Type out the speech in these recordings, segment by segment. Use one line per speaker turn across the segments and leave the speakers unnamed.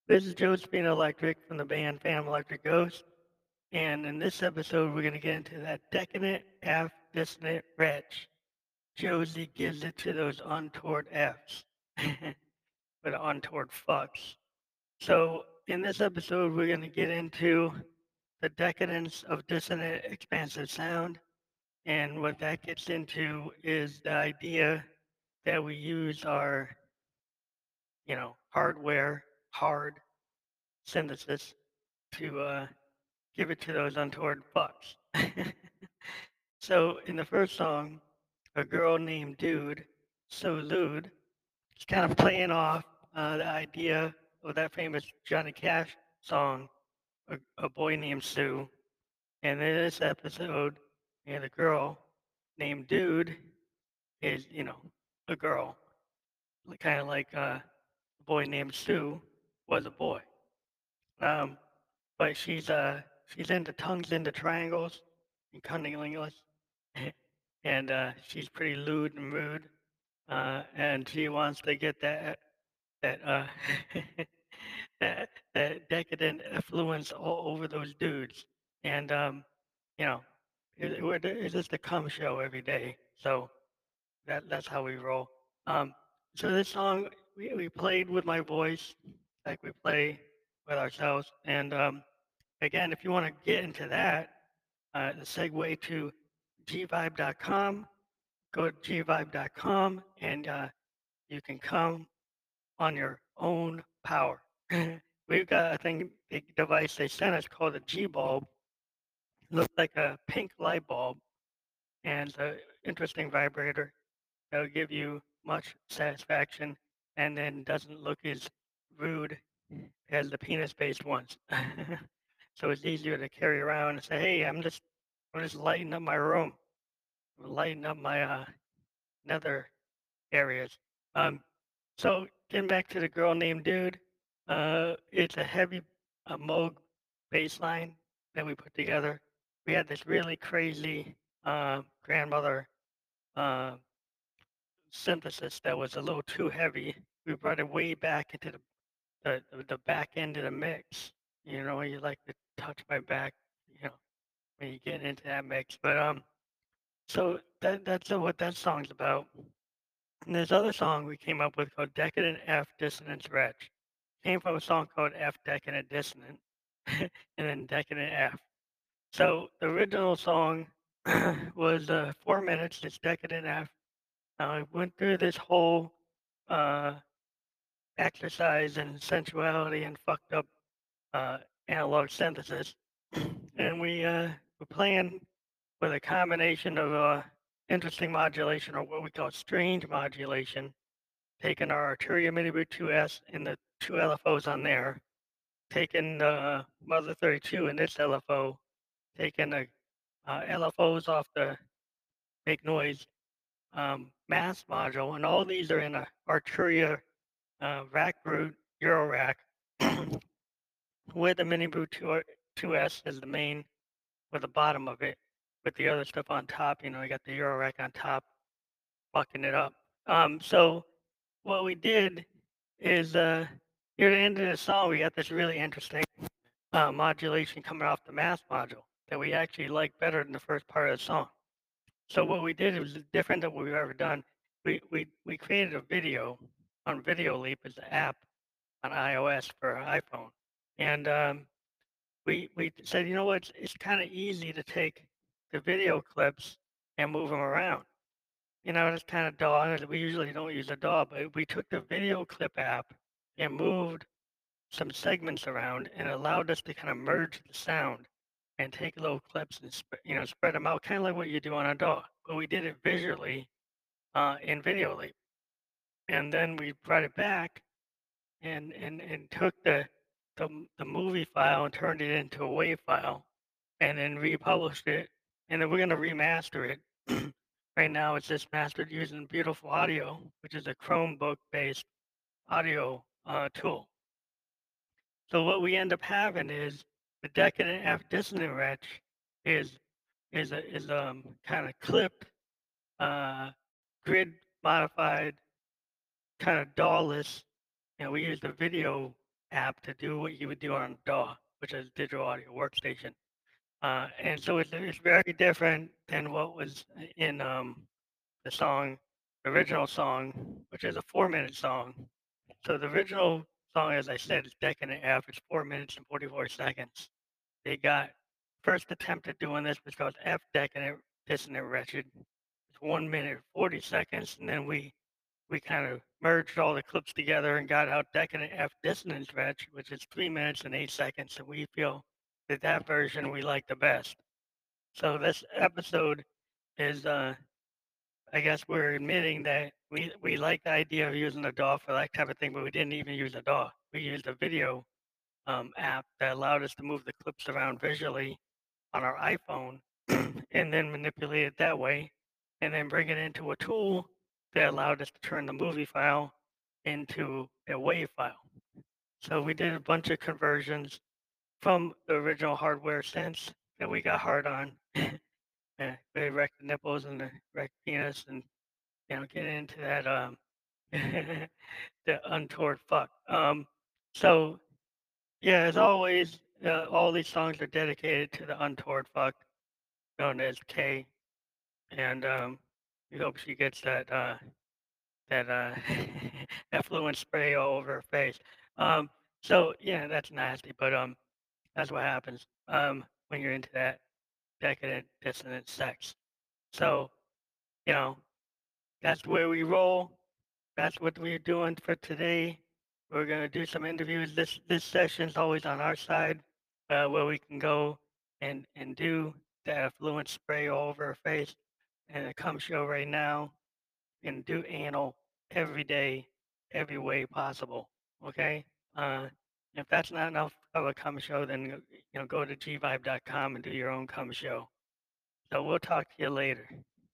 This is Josephine Electric from the band Phantom Electric Ghost, and in this episode, we're going to get into that decadent F dissonant wretch. Josie gives it to those untoward Fs, but untoward fucks. So, in this episode, we're going to get into the decadence of dissonant expansive sound, and what that gets into is the idea that we use our, hardware, hard synthesis to give it to those untoward fucks. So in the first song, a girl named Dude, so lewd, is kind of playing off the idea of that famous Johnny Cash song, a boy named Sue. And in this episode, the girl named Dude is, a girl, kind of like a boy named Sue was a boy. Um, but she's into tongues into triangles and cunnilingus, and she's pretty lewd and rude, and she wants to get that that decadent affluence all over those dudes, and you know, it's just a cum show every day, so that's how we roll. Um, so this song we played with my voice, like we play with ourselves, and again, if you want to get into that, the segue to gvibe.com, go to gvibe.com and you can come on your own power. We've got a thing, a device they sent us called a G bulb. Looks like a pink light bulb and it's an interesting vibrator that'll give you much satisfaction and then doesn't look as rude as the penis-based ones. So it's easier to carry around and say, "Hey, I'm just lighting up my room, I'm lighting up my nether areas." Um, so getting back to the girl named Dude, it's a heavy Moog bass line that we put together. We had this really crazy grandmother uh, synthesis that was a little too heavy. We brought it way back into the back end of the mix. You like to touch my back, you know, when you get into that mix. But so that's what that song's about. And this other song we came up with called Decadent F Dissonance Wretch. Came from a song called F Decadent Dissonant and then Decadent F. So the original song was 4 minutes, it's Decadent F. I went through this whole uh, exercise and sensuality and fucked up uh, analog synthesis. And we're playing with a combination of interesting modulation or what we call strange modulation, taking our Arturia Mini Boot 2S and the two LFOs on there, taking the Mother 32 and this LFO, taking the LFOs off the Make Noise mass module, and all these are in a Arturia rack root Euro rack with the Mini Boot 2S as the main with the bottom of it, with the other stuff on top. You got the Euro rack on top, fucking it up. So what we did is near the end of the song, we got this really interesting modulation coming off the mass module that we actually like better than the first part of the song. So what we did was different than what we've ever done. We created a video on Video Leap as an app on iOS for iPhone, and we said, you know what, it's kind of easy to take the video clips and move them around. It's kind of dull. We usually don't use a DAW, but we took the video clip app and moved some segments around and allowed us to kind of merge the sound and take little clips and spread them out, kind of like what you do on a DAW. But we did it visually in Video Leap, and then we brought it back and took the movie file and turned it into a WAV file, and then republished it, and then we're gonna remaster it. Right now, it's just mastered using Beautiful Audio, which is a Chromebook-based audio tool. So what we end up having is the decadent F dissonant wretch is kind of clipped, uh, grid modified, kind of DAW-less. We use the video app to do what you would do on DAW, which is digital audio workstation. And so it's very different than what was in the song, the original song, which is a 4 minute song. So the original song, as I said, is Decadent F. It's 4 minutes and 44 seconds. They got first attempt at doing this was called F Decadent Dissonant Wretched. It's 1 minute 40 seconds, and then we kind of merged all the clips together and got out Decadent F Dissonance Wretched, which is 3 minutes and 8 seconds, and we feel that that version we like the best. So this episode is, I guess we're admitting that we like the idea of using a DAW for that type of thing, but we didn't even use a DAW. We used a video app that allowed us to move the clips around visually on our iPhone and then manipulate it that way, and then bring it into a tool that allowed us to turn the movie file into a WAV file. So we did a bunch of conversions from the original hardware sense that we got hard on. We wrecked the nipples and the wrecked penis and get into that the untoward fuck. So yeah, as always, all these songs are dedicated to the untoward fuck known as Kay, and we hope she gets that effluent spray all over her face. So yeah, that's nasty, but that's what happens when you're into that decadent dissonant sex. So you know that's where we roll. That's what we're doing for today. We're gonna do some interviews. This session's always on our side, where we can go and do the effluent spray all over her face and a cum show right now and do anal every day, every way possible. Okay. If that's not enough of a cum show, then go to gvibe.com and do your own cum show. So we'll talk to you later.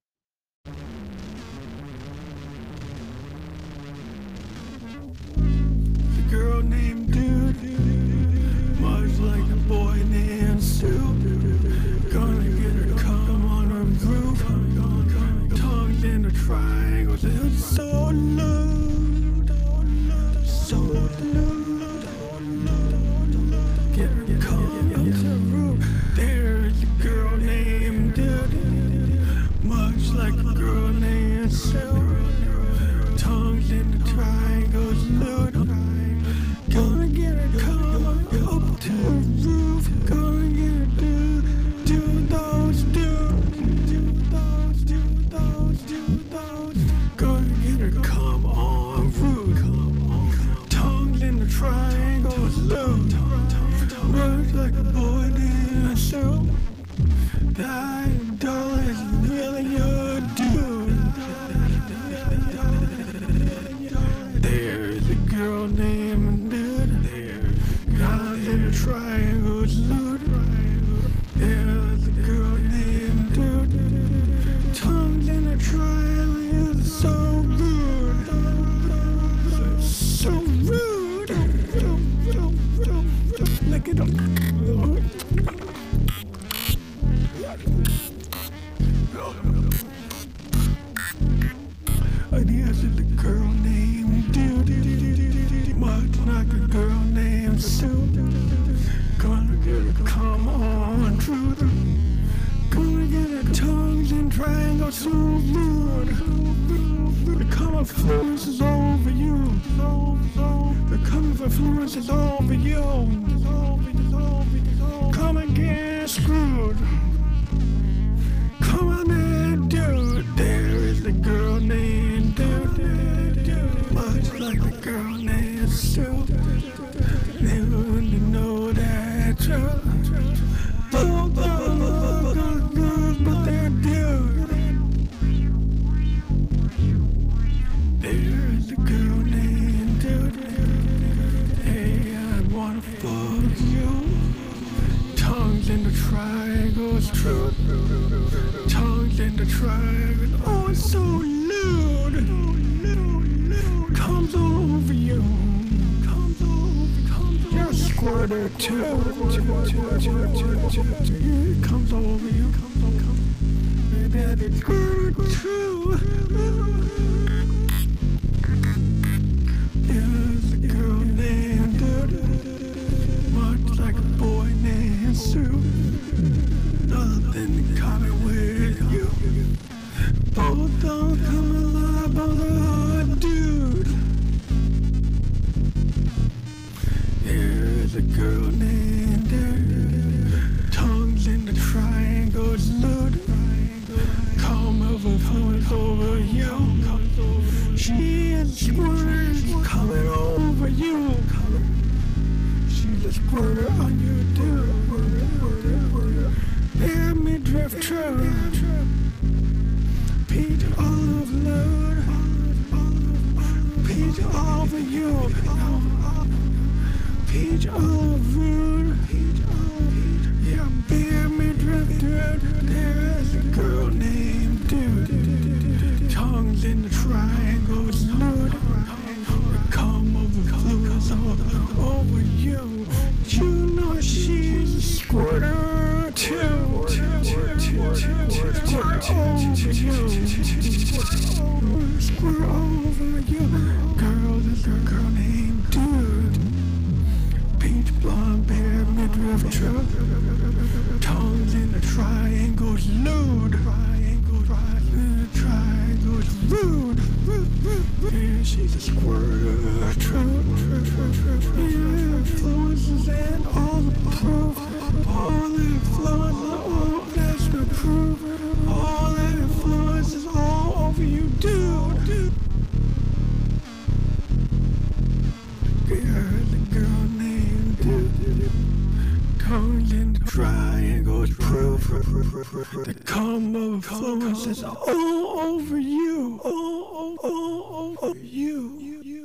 The girl named Dude, much like the boy named Sue. Gonna get her come on her groove. Tongues in the triangles, it's so lewd, so lewd. Get her come into the room. There's a girl named Dude, much like a girl named Sue. Tongues in the triangles, lewd. Gonna get her come up to the roof. Gonna get her do those. Gonna get her come on roof. Tongues in the triangles, lewd. Words like a boy named Sue. That doll is really your dude. There's a girl named Dude. Guys in the triangles, lewd. There's a girl named Dude. Tongues in the triangle is so rude. So rude. Lick it up. Ideas of the girl named Dude, much like a girl named Sue. Gonna get her come on truth. Gonna get her tongues and triangles so rude. The come influence is over you. The come influence is over you. Come and get screwed. Come on and Dude. There is a girl named Dude, much like a girl named Sue. They wouldn't know that truth. But they're Dude. There's a girl named Dude. Hey, I wanna fuck you. Tongues in the triangles, truth. Tongues in the triangle, oh, it's so lewd. Comes over you. You're a squirter too. It comes over you. Baby, squirter too. There's a girl named Dude. a girl named Dirty. Tongues in the triangles, load. Come over you. She is squirting, coming over you. She's a squirter on you, dude. Bear me drift true. Peach olive load. Peach over you. Peach olive rude. Yeah, bear me drift true. There's a girl named Dude. Tongues in the triangles, load. Come over fluids over you. You know she's a squirter too. Squirt over you. Girl, there's a girl named Dude. Peach blonde, bear midriff truck. Tongues in the triangles, lewd. Triangles, rude. Yeah, she's a squirter, true. Yeah, influences and all the proof. All the influences, all that's the proof. All that influence is all over you, dude. Yeah, the girl named Dude. Tongues in the triangles, proof. The combo influences all over you. All over you.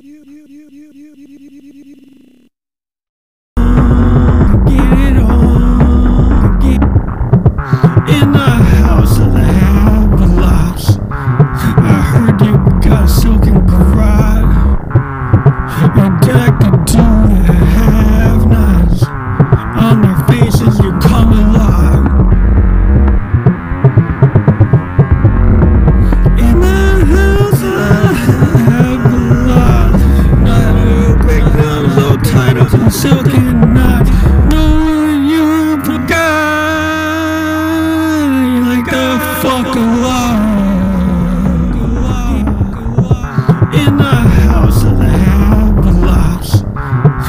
Get it on. In the house of the Havelocks. I heard you got a silken garage. Addicted to the have-nots. On their faces you come alive. In the house of Havelocks. Not a big nose, low titles and silken knots. Knowing you're a guy like the fuck alive. In the house of the Havelocks.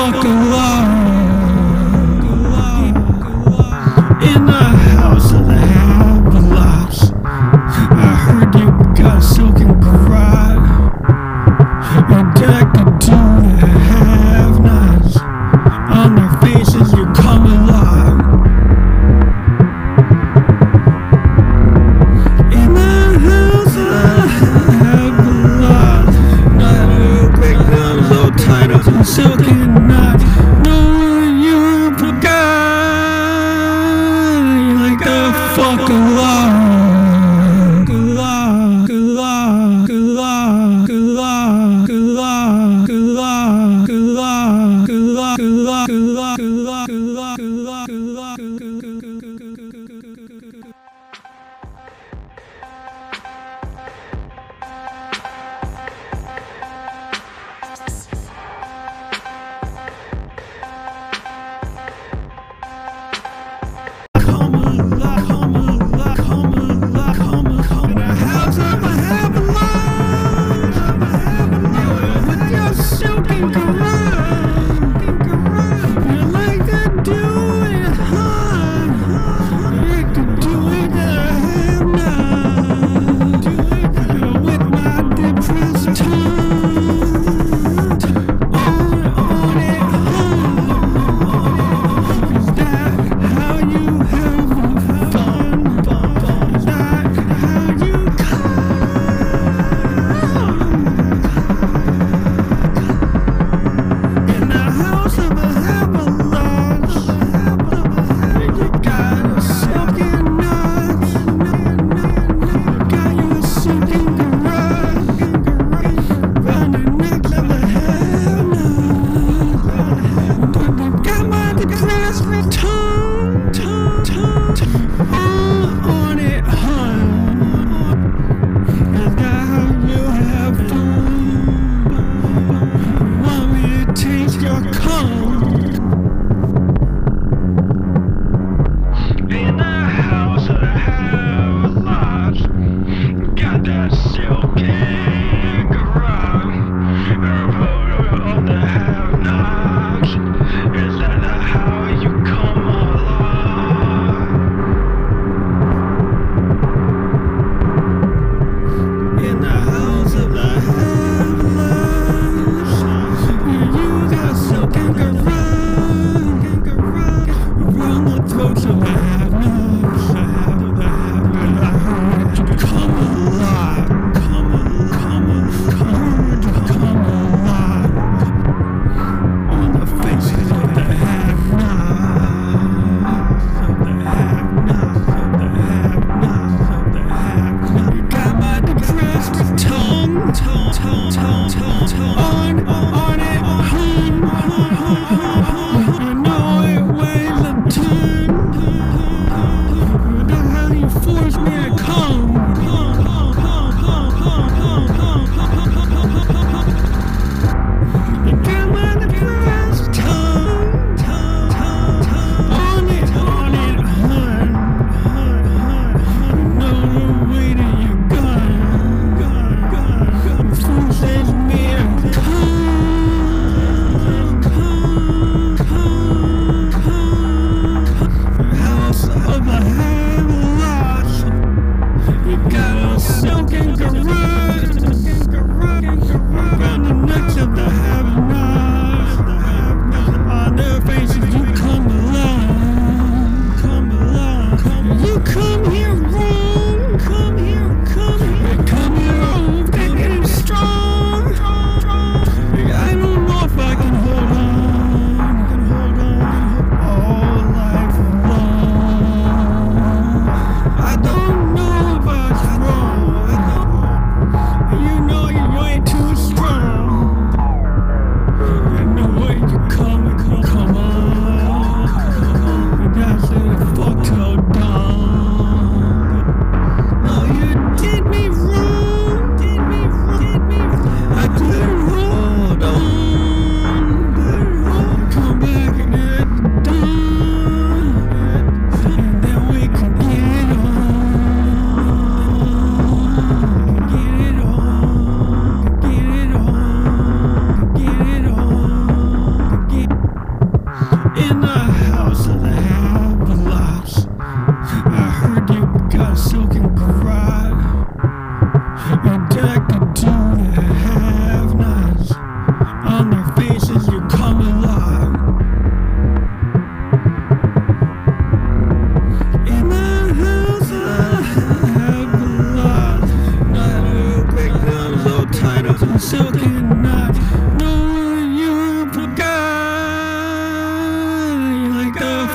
fuck alive. In the house of the have-a-lots, I heard you got silk and garage, addicted to the have-nots. On their faces you come alive. In the house of the have-a-lots, not a big nose all tied up in silk and knots. No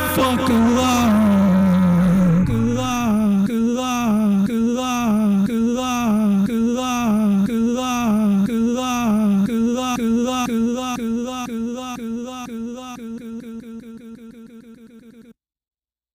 fucking love.